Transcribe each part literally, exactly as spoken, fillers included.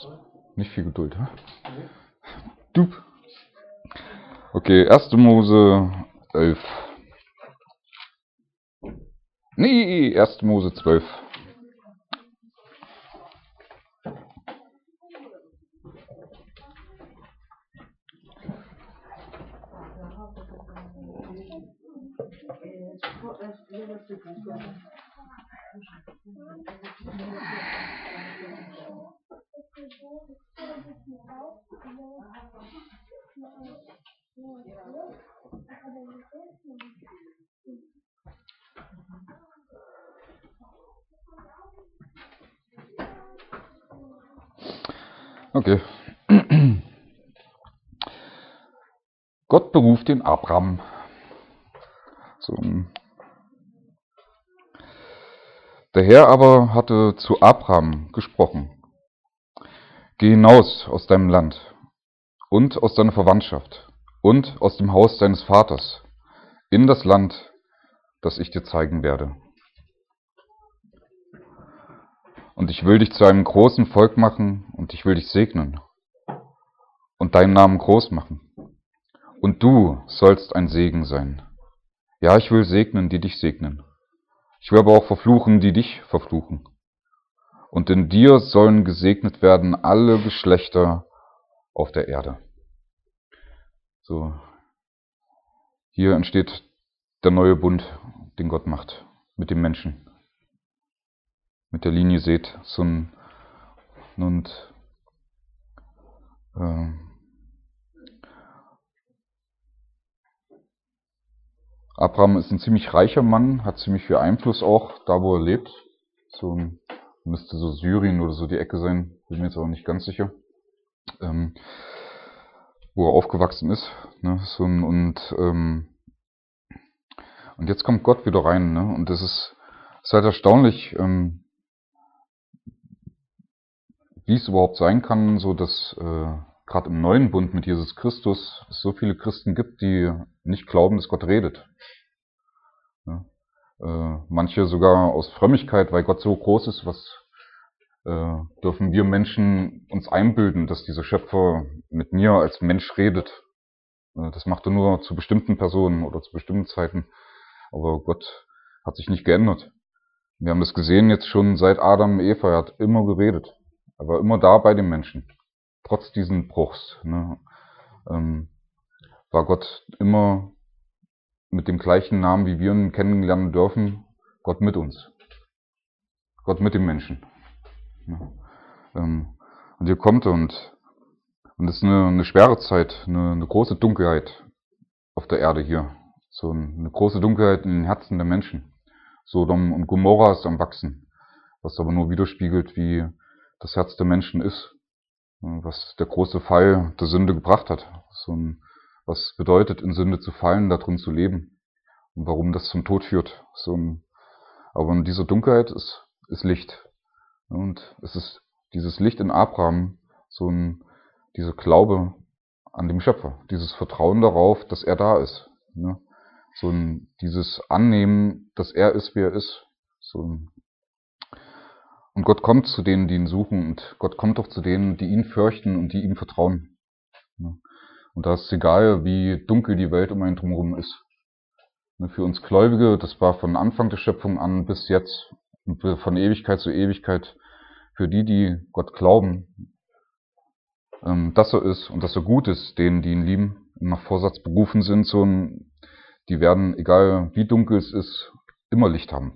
Nicht viel Geduld, hä? Dup. Okay, erste Mose elf. Nee, erste Mose zwölf. Okay. Gott beruft den Abraham. So. Der Herr aber hatte zu Abraham gesprochen: Geh hinaus aus deinem Land und aus deiner Verwandtschaft und aus dem Haus deines Vaters in das Land, das ich dir zeigen werde. Und ich will dich zu einem großen Volk machen, und ich will dich segnen und deinen Namen groß machen. Und du sollst ein Segen sein. Ja, ich will segnen, die dich segnen. Ich will aber auch verfluchen, die dich verfluchen. Und in dir sollen gesegnet werden alle Geschlechter auf der Erde. So, hier entsteht der neue Bund, den Gott macht mit dem Menschen. Mit der Linie Seth, so ein und äh, Abraham ist ein ziemlich reicher Mann, hat ziemlich viel Einfluss auch da, wo er lebt. So müsste so Syrien oder so die Ecke sein, bin mir jetzt auch nicht ganz sicher, ähm, wo er aufgewachsen ist. Ne? So ein, und ähm, und jetzt kommt Gott wieder rein, ne? Und das ist, ist halt erstaunlich, ähm, wie es überhaupt sein kann, so dass äh, gerade im neuen Bund mit Jesus Christus es so viele Christen gibt, die nicht glauben, dass Gott redet. Ja. Äh, manche sogar aus Frömmigkeit, weil Gott so groß ist, was äh, dürfen wir Menschen uns einbilden, dass dieser Schöpfer mit mir als Mensch redet. Äh, das macht er nur zu bestimmten Personen oder zu bestimmten Zeiten. Aber Gott hat sich nicht geändert. Wir haben es gesehen jetzt schon seit Adam und Eva, er hat immer geredet. Er war immer da bei den Menschen. Trotz diesen Bruchs, ne, ähm, war Gott immer mit dem gleichen Namen, wie wir ihn kennenlernen dürfen, Gott mit uns. Gott mit dem Menschen. Ja, ähm, und hier kommt er und und es ist eine, eine schwere Zeit, eine, eine große Dunkelheit auf der Erde hier. So eine große Dunkelheit in den Herzen der Menschen. Sodom und Gomorra ist am Wachsen, was aber nur widerspiegelt, wie das Herz der Menschen ist, was der große Fall der Sünde gebracht hat. So ein, was bedeutet, in Sünde zu fallen, darin zu leben und warum das zum Tod führt. So ein, aber in dieser Dunkelheit ist, ist Licht. Und es ist dieses Licht in Abraham, so ein, dieser Glaube an dem Schöpfer, dieses Vertrauen darauf, dass er da ist. Ne? So ein, dieses Annehmen, dass er ist, wie er ist. So ein, und Gott kommt zu denen, die ihn suchen, und Gott kommt auch zu denen, die ihn fürchten und die ihm vertrauen. Ne? Und da ist es egal, wie dunkel die Welt um einen drumherum ist. Ne? Für uns Gläubige, das war von Anfang der Schöpfung an bis jetzt, und von Ewigkeit zu Ewigkeit, für die, die Gott glauben, ähm, dass er ist und dass er gut ist, denen, die ihn lieben, nach Vorsatz berufen sind, so ein, die werden, egal wie dunkel es ist, immer Licht haben.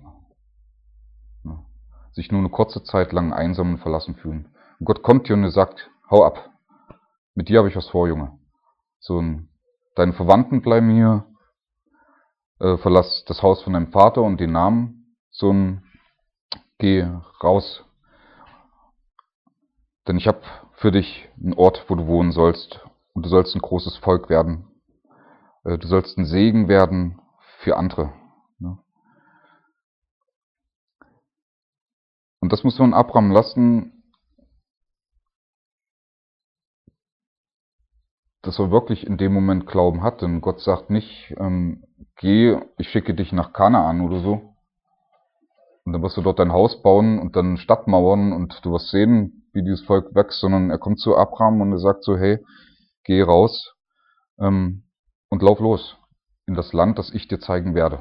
Ja. Sich nur eine kurze Zeit lang einsam und verlassen fühlen. Und Gott kommt hier und er sagt, hau ab. Mit dir habe ich was vor, Junge. So ein, deine Verwandten bleiben hier, äh, verlass das Haus von deinem Vater und den Namen, so ein, geh raus. Denn ich habe für dich einen Ort, wo du wohnen sollst, und du sollst ein großes Volk werden. Äh, du sollst ein Segen werden für andere. Ne? Und das muss man Abraham lassen, dass er wirklich in dem Moment Glauben hat. Denn Gott sagt nicht, ähm, geh, ich schicke dich nach Kanaan oder so. Und dann wirst du dort dein Haus bauen und dann Stadtmauern und du wirst sehen, wie dieses Volk wächst, sondern er kommt zu Abraham und er sagt so, hey, geh raus ähm, und lauf los in das Land, das ich dir zeigen werde.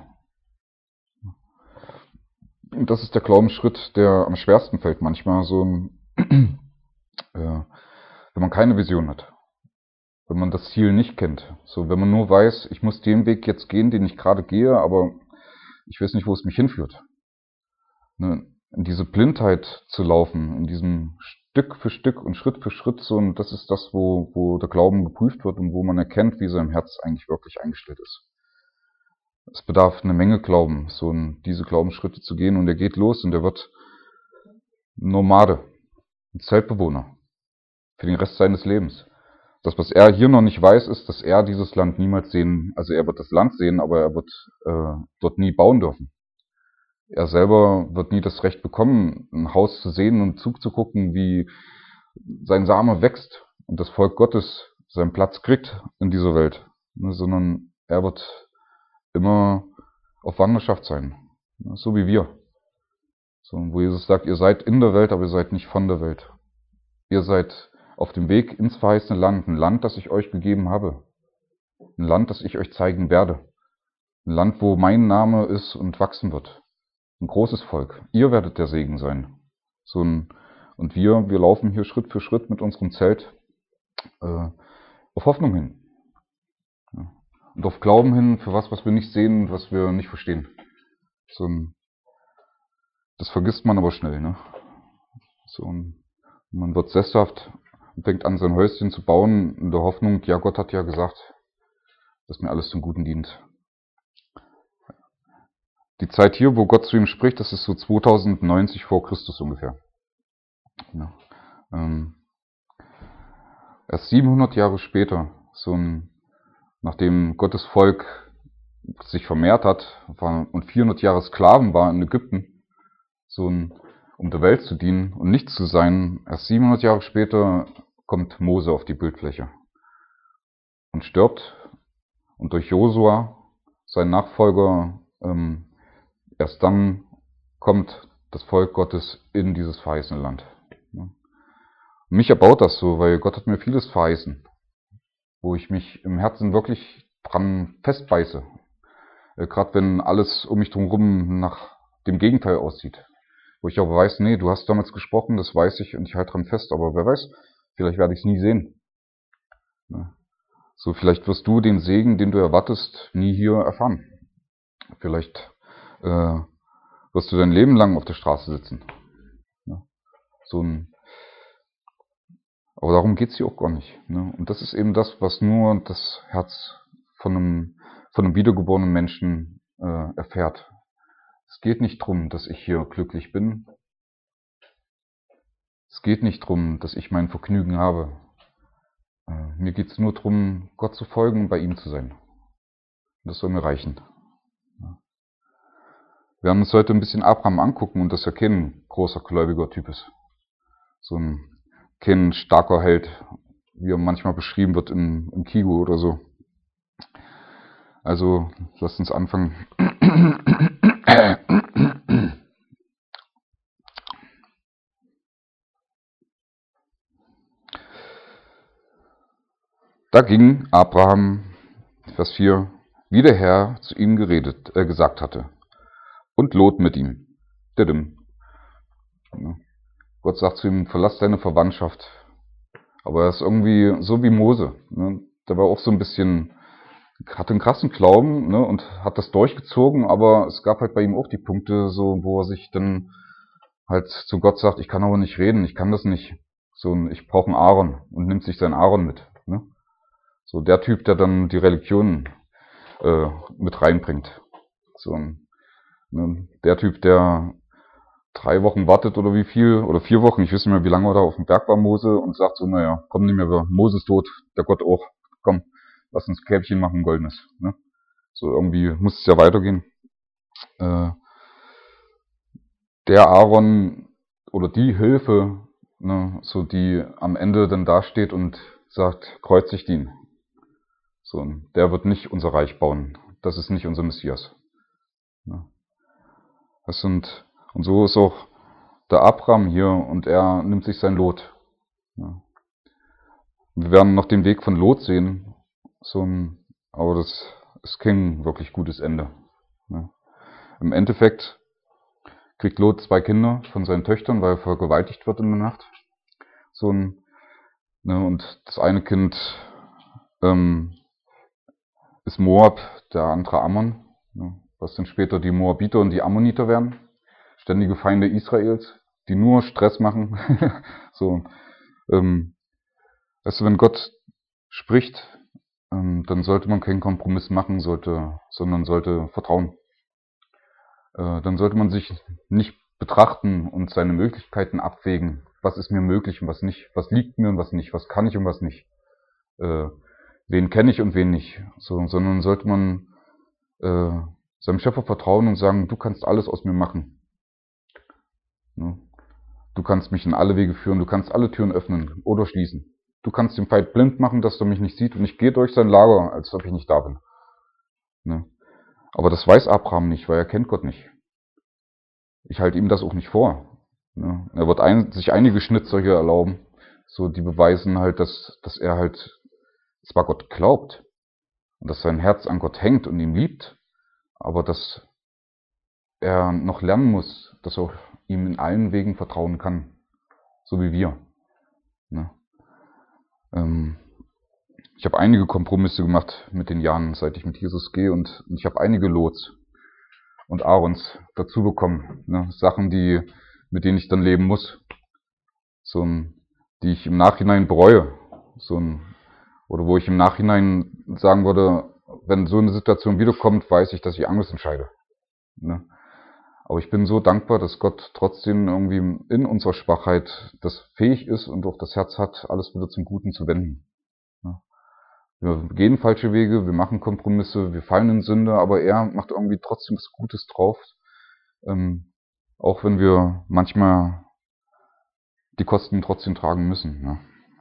Und das ist der Glaubensschritt, der am schwersten fällt manchmal, so ein, äh, wenn man keine Vision hat, wenn man das Ziel nicht kennt. So, wenn man nur weiß, ich muss den Weg jetzt gehen, den ich gerade gehe, aber ich weiß nicht, wo es mich hinführt. Ne, in diese Blindheit zu laufen, in diesem Stück für Stück und Schritt für Schritt, so, und das ist das, wo, wo der Glauben geprüft wird und wo man erkennt, wie sein Herz eigentlich wirklich eingestellt ist. Es bedarf eine Menge Glauben, so in diese Glaubensschritte zu gehen, und er geht los und er wird Nomade, ein Zeltbewohner für den Rest seines Lebens. Das, was er hier noch nicht weiß, ist, dass er dieses Land niemals sehen, also er wird das Land sehen, aber er wird äh, dort nie bauen dürfen. Er selber wird nie das Recht bekommen, ein Haus zu sehen und zuzugucken, wie sein Same wächst und das Volk Gottes seinen Platz kriegt in dieser Welt, ne, sondern er wird immer auf Wanderschaft sein, ne, so wie wir. So, wo Jesus sagt, ihr seid in der Welt, aber ihr seid nicht von der Welt. Ihr seid auf dem Weg ins verheißene Land, ein Land, das ich euch gegeben habe, ein Land, das ich euch zeigen werde, ein Land, wo mein Name ist und wachsen wird. Ein großes Volk. Ihr werdet der Segen sein. So ein, und wir, wir laufen hier Schritt für Schritt mit unserem Zelt äh, auf Hoffnung hin. Ja. Und auf Glauben hin für was, was wir nicht sehen, was wir nicht verstehen. So ein, das vergisst man aber schnell, ne? So ein, man wird sesshaft und fängt an, sein Häuschen zu bauen in der Hoffnung, ja, Gott hat ja gesagt, dass mir alles zum Guten dient. Die Zeit hier, wo Gott zu ihm spricht, das ist so zweitausendneunzig vor Christus ungefähr. Ja. Ähm, erst siebenhundert Jahre später, so ein, nachdem Gottes Volk sich vermehrt hat war, und vierhundert Jahre Sklaven war in Ägypten, so ein, um der Welt zu dienen und nichts zu sein, erst siebenhundert Jahre später kommt Mose auf die Bildfläche und stirbt, und durch Josua, sein Nachfolger, ähm, erst dann kommt das Volk Gottes in dieses verheißene Land. Und mich erbaut das so, weil Gott hat mir vieles verheißen, wo ich mich im Herzen wirklich dran festbeiße. Äh, Gerade wenn alles um mich drumherum nach dem Gegenteil aussieht. Wo ich aber weiß, nee, du hast damals gesprochen, das weiß ich und ich halte dran fest, aber wer weiß, vielleicht werde ich es nie sehen. Ja. So, vielleicht wirst du den Segen, den du erwartest, nie hier erfahren. Vielleicht äh, wirst du dein Leben lang auf der Straße sitzen. Ja. So ein, aber darum geht's hier auch gar nicht. Ne? Und das ist eben das, was nur das Herz von einem, von einem wiedergeborenen Menschen äh, erfährt. Es geht nicht darum, dass ich hier glücklich bin. Es geht nicht darum, dass ich mein Vergnügen habe. Äh, mir geht's nur darum, Gott zu folgen und bei ihm zu sein. Und das soll mir reichen. Ja. Wir werden uns heute ein bisschen Abraham angucken und dass er kein großer gläubiger Typ ist. So ein kein starker Held, wie er manchmal beschrieben wird im, im Kigo oder so. Also, lasst uns anfangen. Da ging Abraham, Vers vier, wie der Herr zu ihm geredet, äh, gesagt hatte, und Lot mit ihm. Didim. Gott sagt zu ihm, verlass deine Verwandtschaft. Aber er ist irgendwie so wie Mose. Ne? Der war auch so ein bisschen, hatte einen krassen Glauben, ne, und hat das durchgezogen, aber es gab halt bei ihm auch die Punkte, so, wo er sich dann halt zu Gott sagt, ich kann aber nicht reden, ich kann das nicht. So, ich brauche einen Aaron, und nimmt sich seinen Aaron mit. Ne? So der Typ, der dann die Religion äh, mit reinbringt. So, ne, der Typ, der drei Wochen wartet oder wie viel, oder vier Wochen, ich weiß nicht mehr, wie lange er da auf dem Berg war, Mose, und sagt so, naja, komm nicht mehr, Mose ist tot, der Gott auch, komm, lass uns Käppchen machen, goldenes. Ne? So irgendwie muss es ja weitergehen. Äh, der Aaron oder die Hilfe, ne, so die am Ende dann dasteht und sagt, kreuzigt ihn. So, der wird nicht unser Reich bauen. Das ist nicht unser Messias. Ne? Das sind, Und so ist auch der Abraham hier und er nimmt sich sein Lot. Ja. Wir werden noch den Weg von Lot sehen, so ein, aber das ist kein wirklich gutes Ende. Ja. Im Endeffekt kriegt Lot zwei Kinder von seinen Töchtern, weil er vergewaltigt wird in der Nacht. So ein, ne, und das eine Kind ähm, ist Moab, der andere Ammon, ne, was dann später die Moabiter und die Ammoniter werden. Ständige Feinde Israels, die nur Stress machen. so, ähm, weißt du, wenn Gott spricht, ähm, dann sollte man keinen Kompromiss machen, sollte, sondern sollte vertrauen. Äh, dann sollte man sich nicht betrachten und seine Möglichkeiten abwägen. Was ist mir möglich und was nicht? Was liegt mir und was nicht? Was kann ich und was nicht? Äh, wen kenne ich und wen nicht? So, sondern sollte man äh, seinem Schöpfer vertrauen und sagen, du kannst alles aus mir machen. Ne? Du kannst mich in alle Wege führen, du kannst alle Türen öffnen oder schließen. Du kannst den Feind blind machen, dass er mich nicht sieht und ich gehe durch sein Lager, als ob ich nicht da bin. Ne? Aber das weiß Abraham nicht, weil er kennt Gott nicht. Ich halte ihm das auch nicht vor. Ne? Er wird ein, sich einige Schnitzer erlauben, so die beweisen halt, dass, dass er halt zwar Gott glaubt und dass sein Herz an Gott hängt und ihn liebt, aber dass er noch lernen muss, dass er ihm in allen Wegen vertrauen kann, so wie wir. Ne? Ähm, ich habe einige Kompromisse gemacht mit den Jahren, seit ich mit Jesus gehe, und ich habe einige Lots und Aarons dazu bekommen. Ne? Sachen, die, mit denen ich dann leben muss, so ein, die ich im Nachhinein bereue, so ein, oder wo ich im Nachhinein sagen würde, wenn so eine Situation wiederkommt, weiß ich, dass ich anders entscheide. Ne? Aber ich bin so dankbar, dass Gott trotzdem irgendwie in unserer Schwachheit das fähig ist und auch das Herz hat, alles wieder zum Guten zu wenden. Ne? Wir gehen falsche Wege, wir machen Kompromisse, wir fallen in Sünde, aber er macht irgendwie trotzdem was Gutes drauf, ähm, auch wenn wir manchmal die Kosten trotzdem tragen müssen. Ne?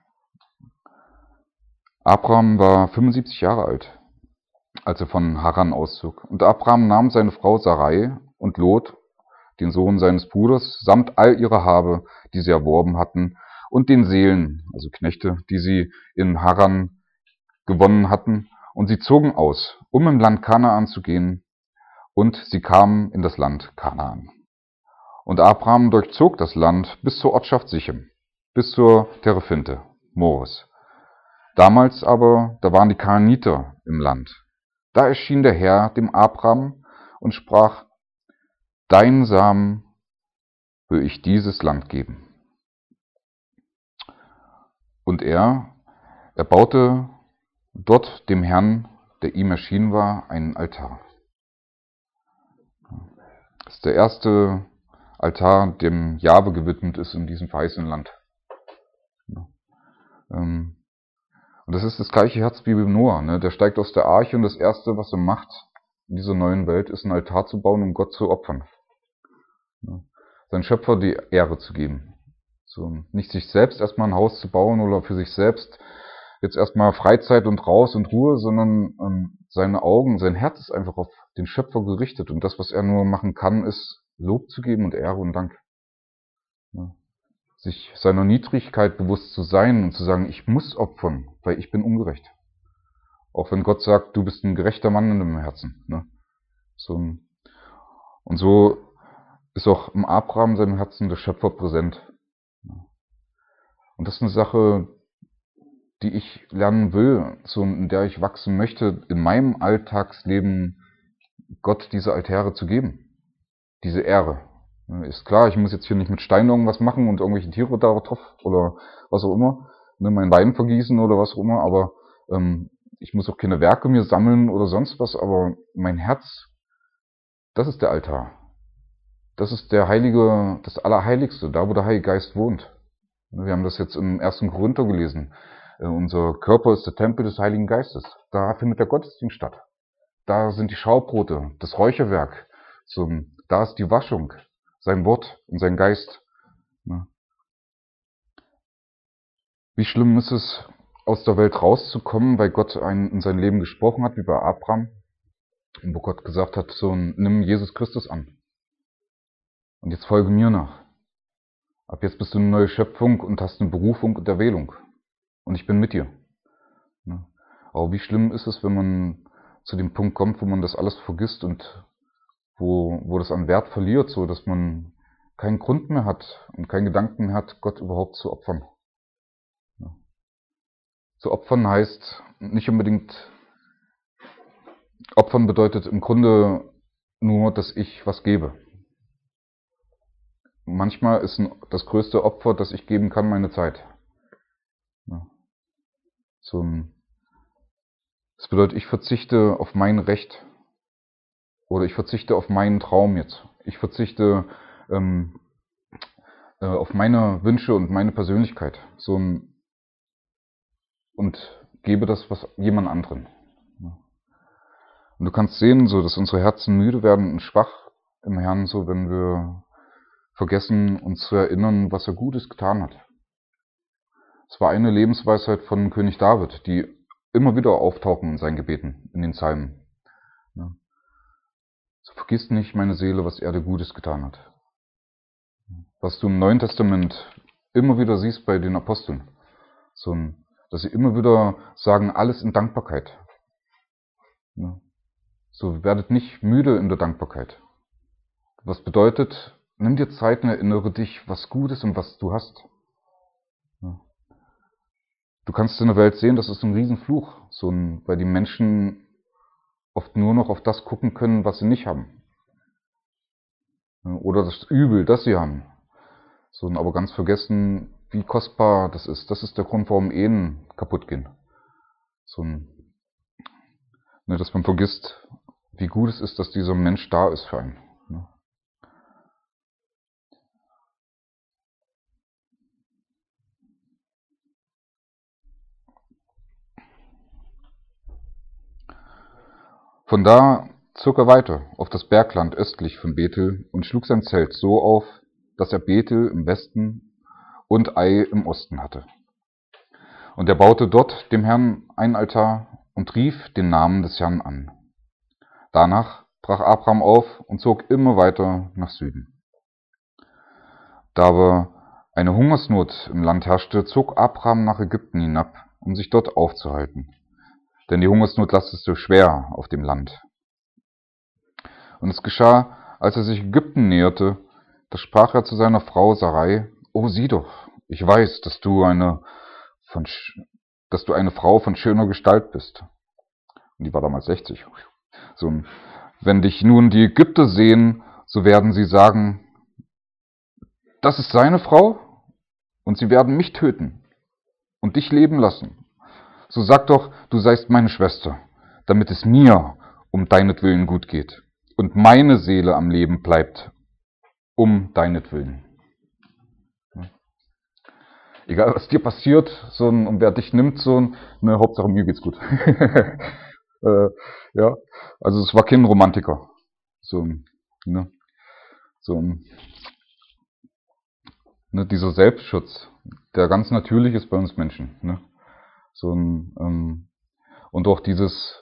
Abraham war fünfundsiebzig Jahre alt, als er von Haran auszog. Und Abraham nahm seine Frau Sarai und Lot, den Sohn seines Bruders, samt all ihrer Habe, die sie erworben hatten, und den Seelen, also Knechte, die sie in Haran gewonnen hatten, und sie zogen aus, um im Land Kanaan zu gehen, und sie kamen in das Land Kanaan. Und Abraham durchzog das Land bis zur Ortschaft Sichem, bis zur Terephinte, Moris. Damals aber, da waren die Kanaaniter im Land. Da erschien der Herr dem Abraham und sprach, dein Samen will ich dieses Land geben. Und er, er baute dort dem Herrn, der ihm erschienen war, einen Altar. Das ist der erste Altar, dem Jahwe gewidmet ist in diesem verheißenen Land. Und das ist das gleiche Herz wie bei Noah. Ne? Der steigt aus der Arche und das Erste, was er macht in dieser neuen Welt, ist, einen Altar zu bauen, um Gott zu opfern. Ne? Seinen Schöpfer die Ehre zu geben. So, nicht sich selbst erstmal ein Haus zu bauen oder für sich selbst jetzt erstmal Freizeit und raus und Ruhe, sondern ähm, seine Augen, sein Herz ist einfach auf den Schöpfer gerichtet. Und das, was er nur machen kann, ist Lob zu geben und Ehre und Dank. Ne? Sich seiner Niedrigkeit bewusst zu sein und zu sagen, ich muss opfern, weil ich bin ungerecht. Auch wenn Gott sagt, du bist ein gerechter Mann in deinem Herzen. Ne? So ein, und so ist auch im Abraham seinem Herzen der Schöpfer präsent. Und das ist eine Sache, die ich lernen will, so in der ich wachsen möchte, in meinem Alltagsleben Gott diese Altäre zu geben. Diese Ehre. Ist klar, ich muss jetzt hier nicht mit Steinen irgendwas machen und irgendwelche Tiere da drauf oder was auch immer, ne, mein Wein vergießen oder was auch immer, aber ähm, ich muss auch keine Werke mir sammeln oder sonst was, aber mein Herz, das ist der Altar. Das ist der Heilige, das Allerheiligste, da wo der Heilige Geist wohnt. Wir haben das jetzt im ersten Korinther gelesen. Äh, unser Körper ist der Tempel des Heiligen Geistes. Da findet der Gottesdienst statt. Da sind die Schaubrote, das Räucherwerk, so, da ist die Waschung. Sein Wort und sein Geist. Wie schlimm ist es, aus der Welt rauszukommen, weil Gott einen in sein Leben gesprochen hat, wie bei Abraham, wo Gott gesagt hat, so, nimm Jesus Christus an. Und jetzt folge mir nach. Ab jetzt bist du eine neue Schöpfung und hast eine Berufung und Erwählung. Und ich bin mit dir. Aber wie schlimm ist es, wenn man zu dem Punkt kommt, wo man das alles vergisst und wo, wo das an Wert verliert, so dass man keinen Grund mehr hat und keinen Gedanken mehr hat, Gott überhaupt zu opfern. Zu opfern heißt nicht unbedingt, opfern bedeutet im Grunde nur, dass ich was gebe. Manchmal ist das größte Opfer, das ich geben kann, meine Zeit. Ja. So ein, das bedeutet, ich verzichte auf mein Recht oder ich verzichte auf meinen Traum jetzt. Ich verzichte ähm, äh, auf meine Wünsche und meine Persönlichkeit. So ein, und gebe das was jemand anderen. Ja. Und du kannst sehen, so dass unsere Herzen müde werden und schwach im Herrn, so wenn wir vergessen, uns zu erinnern, was er Gutes getan hat. Es war eine Lebensweisheit von König David, die immer wieder auftauchen in seinen Gebeten, in den Psalmen. Ja. So vergiss nicht, meine Seele, was er dir Gutes getan hat. Was du im Neuen Testament immer wieder siehst bei den Aposteln, so, dass sie immer wieder sagen, alles in Dankbarkeit. Ja. So werdet nicht müde in der Dankbarkeit. Was bedeutet, nimm dir Zeit und erinnere dich, was gut ist und was du hast. Ja. Du kannst in der Welt sehen, das ist ein Riesenfluch, so ein, weil die Menschen oft nur noch auf das gucken können, was sie nicht haben. Oder das Übel, das sie haben. So, aber ganz vergessen, wie kostbar das ist. Das ist der Grund, warum Ehen kaputt gehen. So ein, ne, dass man vergisst, wie gut es ist, dass dieser Mensch da ist für einen. Ne? Von da zog er weiter auf das Bergland östlich von Bethel und schlug sein Zelt so auf, dass er Bethel im Westen und Ai im Osten hatte. Und er baute dort dem Herrn ein Altar und rief den Namen des Herrn an. Danach brach Abraham auf und zog immer weiter nach Süden. Da aber eine Hungersnot im Land herrschte, zog Abraham nach Ägypten hinab, um sich dort aufzuhalten. Denn die Hungersnot lastete schwer auf dem Land. Und es geschah, als er sich Ägypten näherte, da sprach er zu seiner Frau Sarai: O sieh doch, ich weiß, dass du eine von, dass du eine Frau von schöner Gestalt bist. Und die war damals sechzig. So, wenn dich nun die Ägypter sehen, so werden sie sagen, das ist seine Frau, und sie werden mich töten und dich leben lassen. So sag doch, du seist meine Schwester, damit es mir um deinetwillen gut geht und meine Seele am Leben bleibt, um deinetwillen. Egal, was dir passiert, so ein, und wer dich nimmt, so ein, ne, Hauptsache mir geht's gut. äh, ja, also es war kein Romantiker. So, ne, so, ne, dieser Selbstschutz, der ganz natürlich ist bei uns Menschen, ne, so ein, ähm, und auch dieses,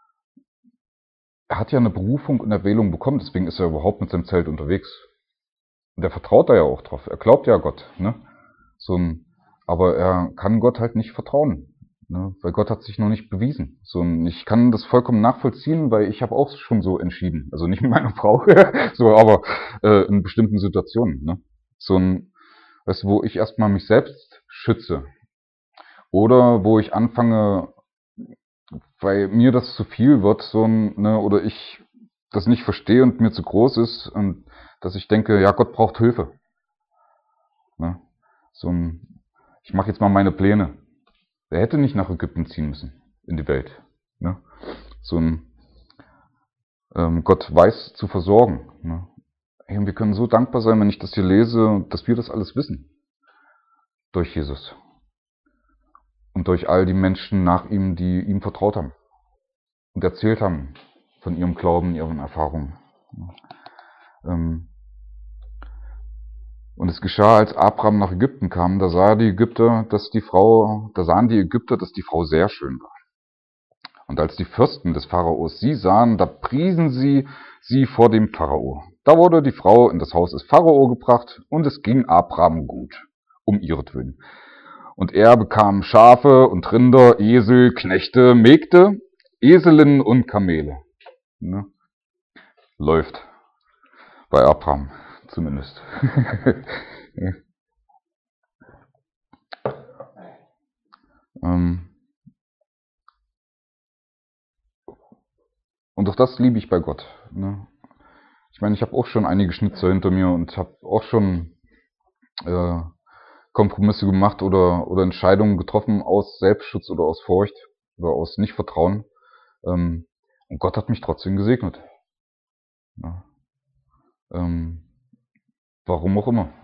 er hat ja eine Berufung und Erwählung bekommen, deswegen ist er überhaupt mit seinem Zelt unterwegs. Und er vertraut da ja auch drauf, er glaubt ja Gott, ne, so ein, aber er kann Gott halt nicht vertrauen, ne, weil Gott hat sich noch nicht bewiesen. So, und ich kann das vollkommen nachvollziehen, weil ich habe auch schon so entschieden, also nicht mit meiner Frau, so, aber äh, in bestimmten Situationen, ne, so ein, weißt du, wo ich erstmal mich selbst schütze oder wo ich anfange, weil mir das zu viel wird, so ein, ne, oder ich das nicht verstehe und mir zu groß ist und dass ich denke, ja, Gott braucht Hilfe. Ne? So ein, ich mache jetzt mal meine Pläne. Er hätte nicht nach Ägypten ziehen müssen, in die Welt. Ne? So ein, ähm, Gott weiß zu versorgen. Ne? Hey, und wir können so dankbar sein, wenn ich das hier lese, dass wir das alles wissen. Durch Jesus. Und durch all die Menschen nach ihm, die ihm vertraut haben. Und erzählt haben von ihrem Glauben, ihren Erfahrungen. Ähm, Und es geschah, als Abraham nach Ägypten kam, da sah die Ägypter, dass die Frau, da sahen die Ägypter, dass die Frau sehr schön war. Und als die Fürsten des Pharaos sie sahen, da priesen sie sie vor dem Pharao. Da wurde die Frau in das Haus des Pharao gebracht, und es ging Abraham gut, um ihretwillen. Und er bekam Schafe und Rinder, Esel, Knechte, Mägde, Eselinnen und Kamele. Ne? Läuft. Bei Abraham zumindest. ähm, und auch das liebe ich bei Gott. Ne? Ich meine, ich habe auch schon einige Schnitzer hinter mir und habe auch schon äh, Kompromisse gemacht oder, oder Entscheidungen getroffen aus Selbstschutz oder aus Furcht oder aus Nichtvertrauen. Ähm, und Gott hat mich trotzdem gesegnet. Ja. Ähm, warum auch immer.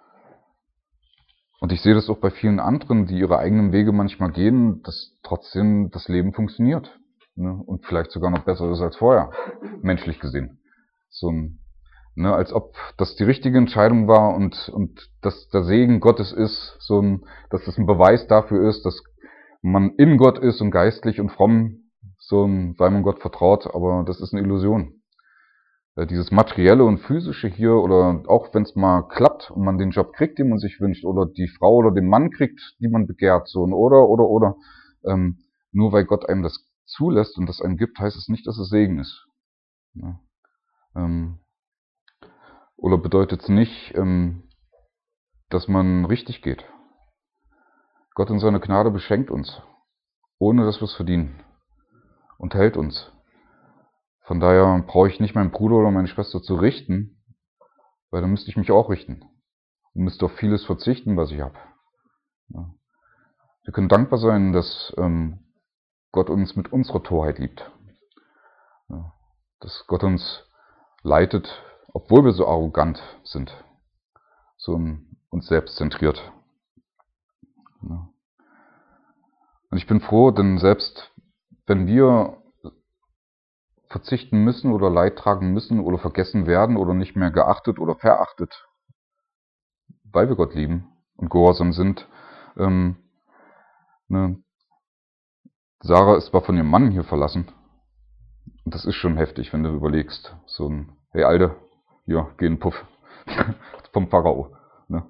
Und ich sehe das auch bei vielen anderen, die ihre eigenen Wege manchmal gehen, dass trotzdem das Leben funktioniert. Ne? Und vielleicht sogar noch besser ist als vorher, menschlich gesehen. So ein, ne, als ob das die richtige Entscheidung war und, und dass der Segen Gottes ist, so ein, dass das ein Beweis dafür ist, dass man in Gott ist und geistlich und fromm, so ein, weil man Gott vertraut, aber das ist eine Illusion. Dieses Materielle und Physische hier, oder auch wenn es mal klappt und man den Job kriegt, den man sich wünscht, oder die Frau oder den Mann kriegt, die man begehrt, so ein oder, oder, oder, ähm, nur weil Gott einem das zulässt und das einem gibt, heißt es nicht, dass es Segen ist. Ja. Ähm, oder bedeutet es nicht, ähm, dass man richtig geht. Gott in seiner Gnade beschenkt uns, ohne dass wir es verdienen, und hält uns. Von daher brauche ich nicht meinen Bruder oder meine Schwester zu richten, weil dann müsste ich mich auch richten und müsste auf vieles verzichten, was ich habe. Ja. Wir können dankbar sein, dass ähm, Gott uns mit unserer Torheit liebt. Ja. Dass Gott uns leitet, obwohl wir so arrogant sind, so uns selbst zentriert. Ja. Und ich bin froh, denn selbst wenn wir verzichten müssen oder Leid tragen müssen oder vergessen werden oder nicht mehr geachtet oder verachtet, weil wir Gott lieben und gehorsam sind. Ähm, ne, Sarah ist zwar von ihrem Mann hier verlassen, und das ist schon heftig, wenn du überlegst, so ein, hey Alter, hier, geh in den Puff, vom Pharao. Ne?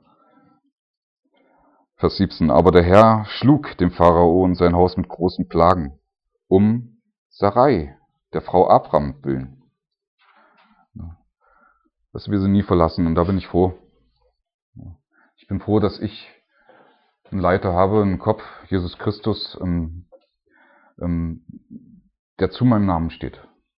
Vers siebzehn, aber der Herr schlug dem Pharao und sein Haus mit großen Plagen, um Sarai, der Frau Abraham, willen. Dass wir sie nie verlassen, und da bin ich froh. Ich bin froh, dass ich einen Leiter habe, einen Kopf, Jesus Christus, ähm, ähm, der zu meinem Namen steht.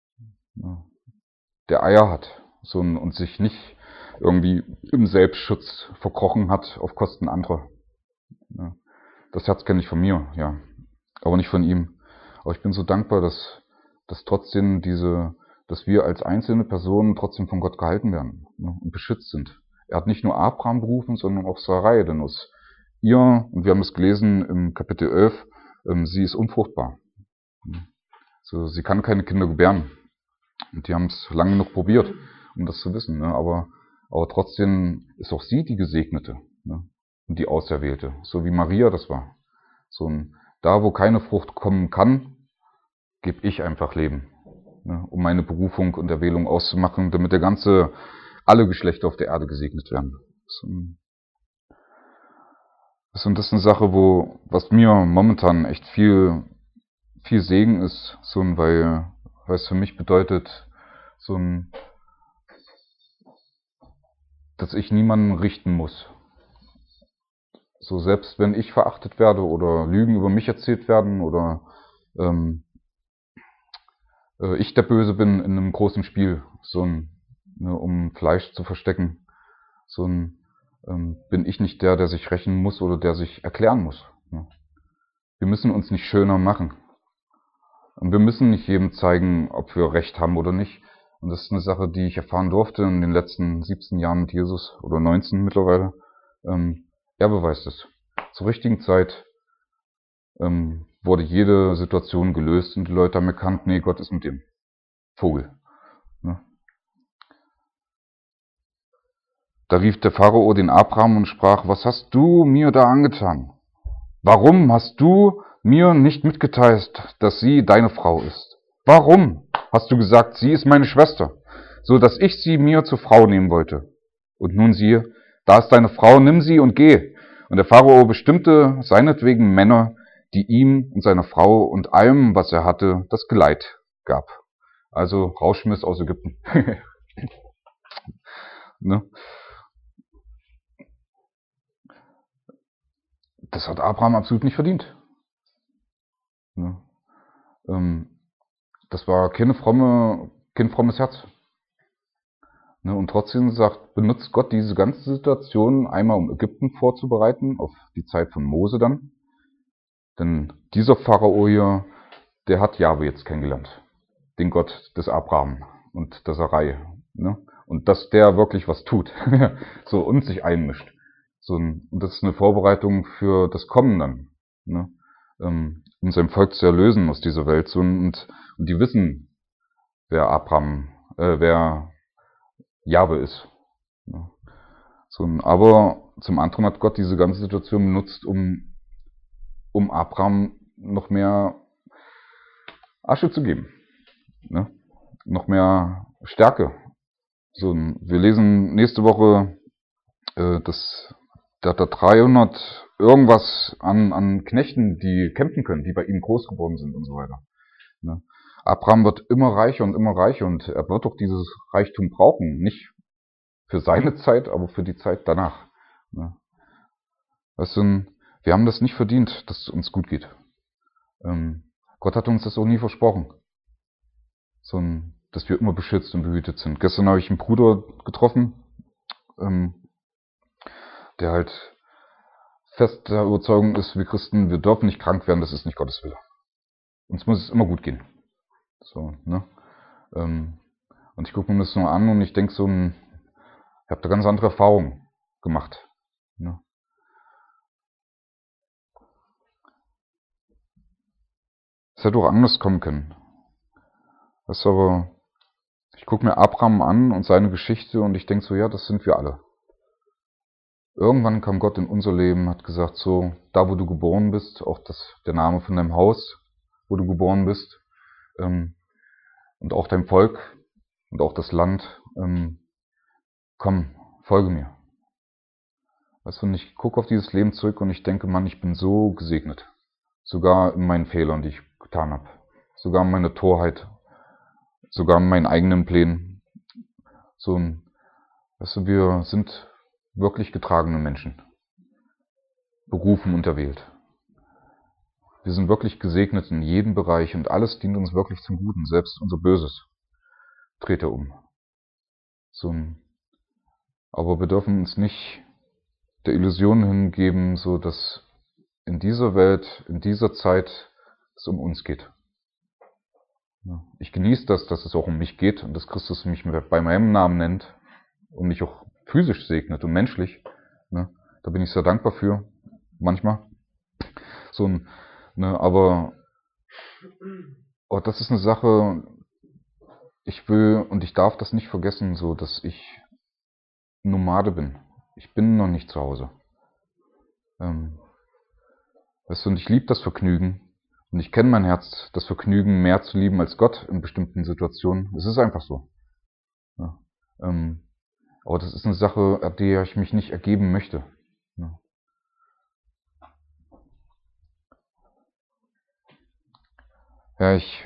Der Eier hat so ein, und sich nicht irgendwie im Selbstschutz verkrochen hat auf Kosten anderer. Das Herz kenne ich von mir, ja, aber nicht von ihm. Aber ich bin so dankbar, dass, dass trotzdem diese, dass wir als einzelne Personen trotzdem von Gott gehalten werden, ne, und beschützt sind. Er hat nicht nur Abraham berufen, sondern auch Sarai, denn aus ihr, und wir haben es gelesen im Kapitel elf, ähm, sie ist unfruchtbar. So, sie kann keine Kinder gebären. Und die haben es lange genug probiert, um das zu wissen. Ne? Aber, aber trotzdem ist auch sie die Gesegnete, ne? Und die Auserwählte, so wie Maria das war. So ein, da, wo keine Frucht kommen kann, gebe ich einfach Leben, ne? Um meine Berufung und Erwählung auszumachen, damit der ganze, alle Geschlechter auf der Erde gesegnet werden. So ein, das ist eine Sache, wo, was mir momentan echt viel, viel Segen ist, so ein, weil, weil es für mich bedeutet, so ein, dass ich niemanden richten muss. So, selbst wenn ich verachtet werde oder Lügen über mich erzählt werden oder ähm, äh, ich der Böse bin in einem großen Spiel, so ein, ne, um Fleisch zu verstecken, so ein, ähm, bin ich nicht der, der sich rächen muss oder der sich erklären muss. Ne? Wir müssen uns nicht schöner machen. Und wir müssen nicht jedem zeigen, ob wir Recht haben oder nicht. Und das ist eine Sache, die ich erfahren durfte in den letzten siebzehn Jahren mit Jesus, oder neunzehn mittlerweile. Ähm, er beweist es. Zur richtigen Zeit ähm, wurde jede Situation gelöst und die Leute haben erkannt, nee, Gott ist mit dem Vogel. Ne? Da rief der Pharao den Abraham und sprach, was hast du mir da angetan? Warum hast du mir nicht mitgeteilt, dass sie deine Frau ist? Warum hast du gesagt, sie ist meine Schwester? so dass ich sie mir zur Frau nehmen wollte. Und nun siehe, da ist deine Frau, nimm sie und geh. Und der Pharao bestimmte seinetwegen Männer, die ihm und seiner Frau und allem, was er hatte, das Geleit gab. Also Rausschmiss aus Ägypten. Ne? Das hat Abraham absolut nicht verdient. Ne? Ähm, das war keine fromme, kein frommes Herz. Ne? Und trotzdem sagt, benutzt Gott diese ganze Situation einmal, um Ägypten vorzubereiten, auf die Zeit von Mose dann. Denn dieser Pharao hier, der hat Jahwe jetzt kennengelernt. Den Gott des Abraham und der Sarai. Ne? Und dass der wirklich was tut. So, und sich einmischt. So, und das ist eine Vorbereitung für das Kommen dann. Ne? Um sein Volk zu erlösen aus dieser Welt. So, und, und die wissen, wer Abraham, äh, wer Jahwe ist. Ne? So, aber zum anderen hat Gott diese ganze Situation benutzt, um, um Abraham noch mehr Asche zu geben. Ne? Noch mehr Stärke. So, wir lesen nächste Woche, äh, dass der hat da dreihundert irgendwas an, an Knechten, die kämpfen können, die bei ihm groß geworden sind und so weiter. Ne? Abraham wird immer reicher und immer reicher und er wird auch dieses Reichtum brauchen. Nicht für seine Zeit, aber für die Zeit danach. Ne? Weißt du, wir haben das nicht verdient, dass es uns gut geht. Ähm, Gott hat uns das auch nie versprochen. So, dass wir immer beschützt und behütet sind. Gestern habe ich einen Bruder getroffen, ähm, der halt fest der Überzeugung ist, wir Christen, wir dürfen nicht krank werden, das ist nicht Gottes Wille. Uns muss es immer gut gehen. So, ne? Ähm, und ich gucke mir das nur an und ich denke so, ich habe da ganz andere Erfahrungen gemacht. Ne? Es hätte auch anders kommen können. Das aber, ich gucke mir Abraham an und seine Geschichte und ich denke so, ja, das sind wir alle. Irgendwann kam Gott in unser Leben, hat gesagt, so, da wo du geboren bist, auch das, der Name von deinem Haus, wo du geboren bist, ähm, und auch dein Volk und auch das Land, ähm, komm, folge mir. Weißt du, und ich gucke auf dieses Leben zurück und ich denke, Mann, ich bin so gesegnet. Sogar in meinen Fehlern, die ich getan habe. Sogar in meiner Torheit. Sogar in meinen eigenen Plänen. So ein, weißt du, wir sind wirklich getragene Menschen. Berufen und erwählt. Wir sind wirklich gesegnet in jedem Bereich und alles dient uns wirklich zum Guten. Selbst unser Böses dreht er um. So ein, aber wir dürfen uns nicht der Illusion hingeben, so dass in dieser Welt, in dieser Zeit es um uns geht. Ich genieße das, dass es auch um mich geht und dass Christus mich bei meinem Namen nennt und mich auch physisch segnet und menschlich. Da bin ich sehr dankbar für, manchmal. So ein, ne, aber oh, das ist eine Sache, ich will und ich darf das nicht vergessen, so dass ich Nomade bin. Ich bin noch nicht zu Hause. Ähm, weißt du, und ich liebe das Vergnügen. Und ich kenne mein Herz, das Vergnügen mehr zu lieben als Gott in bestimmten Situationen. Es ist einfach so. Ja, ähm, aber das ist eine Sache, an der ich mich nicht ergeben möchte. Ja. Ja, ich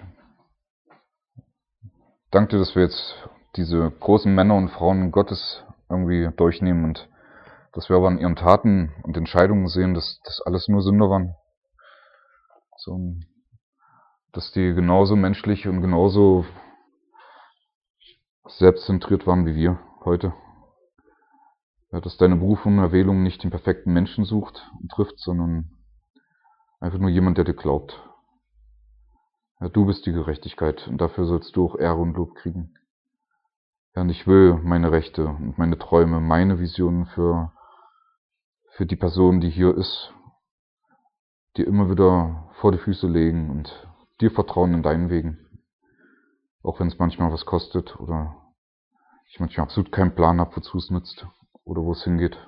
danke dir, dass wir jetzt diese großen Männer und Frauen Gottes irgendwie durchnehmen und dass wir aber an ihren Taten und Entscheidungen sehen, dass das alles nur Sünder waren. So, dass die genauso menschlich und genauso selbstzentriert waren wie wir heute. Ja, dass deine Berufung und Erwählung nicht den perfekten Menschen sucht und trifft, sondern einfach nur jemand, der dir glaubt. Ja, du bist die Gerechtigkeit und dafür sollst du auch Ehre und Lob kriegen. Ja, und ich will meine Rechte und meine Träume, meine Visionen für, für die Person, die hier ist, dir immer wieder vor die Füße legen und dir vertrauen in deinen Wegen. Auch wenn es manchmal was kostet oder ich manchmal absolut keinen Plan habe, wozu es nützt oder wo es hingeht.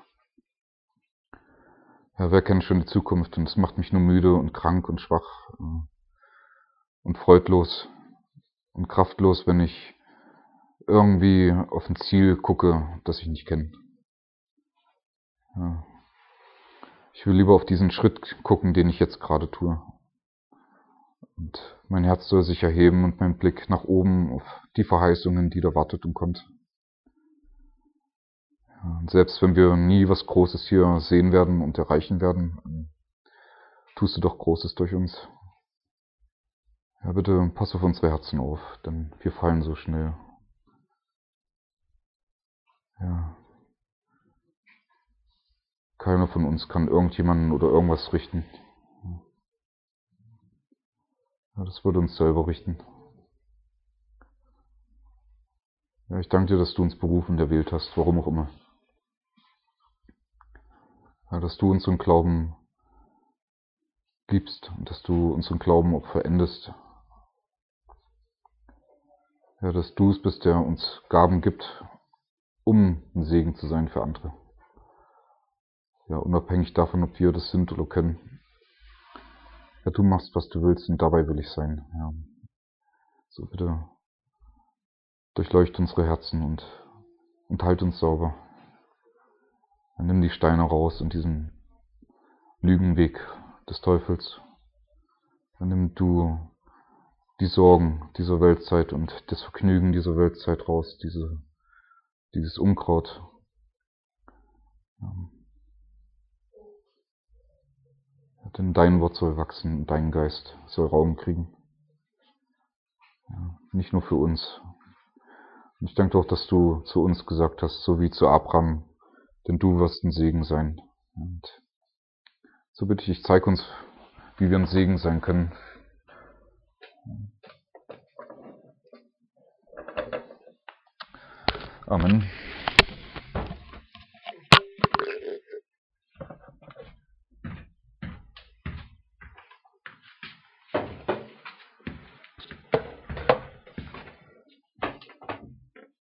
Ja, wer kennt schon die Zukunft und es macht mich nur müde und krank und schwach und freudlos und kraftlos, wenn ich irgendwie auf ein Ziel gucke, das ich nicht kenne. Ja. Ich will lieber auf diesen Schritt gucken, den ich jetzt gerade tue. Und mein Herz soll sich erheben und mein Blick nach oben auf die Verheißungen, die da wartet und kommt. Ja, und selbst wenn wir nie was Großes hier sehen werden und erreichen werden, tust du doch Großes durch uns. Ja, bitte pass auf unsere Herzen auf, denn wir fallen so schnell. Ja. Keiner von uns kann irgendjemanden oder irgendwas richten. Ja, das würde uns selber richten. Ja, ich danke dir, dass du uns berufen und erwählt hast, warum auch immer. Ja, dass du unseren Glauben gibst und dass du unseren Glauben auch verendest. Ja, dass du es bist, der uns Gaben gibt, um ein Segen zu sein für andere. Ja, unabhängig davon, ob wir das sind oder können. Ja, du machst, was du willst und dabei will ich sein. Ja. So bitte durchleuchte unsere Herzen und, und halt uns sauber. Ja, nimm die Steine raus in diesem Lügenweg des Teufels. Ja, nimm du die Sorgen dieser Weltzeit und das Vergnügen dieser Weltzeit raus, diese, dieses Unkraut. Ja. Denn dein Wort soll wachsen und dein Geist soll Raum kriegen. Ja, nicht nur für uns. Und ich danke auch, dass du zu uns gesagt hast, so wie zu Abraham, denn du wirst ein Segen sein. Und so bitte ich dich, zeig uns, wie wir ein Segen sein können. Amen.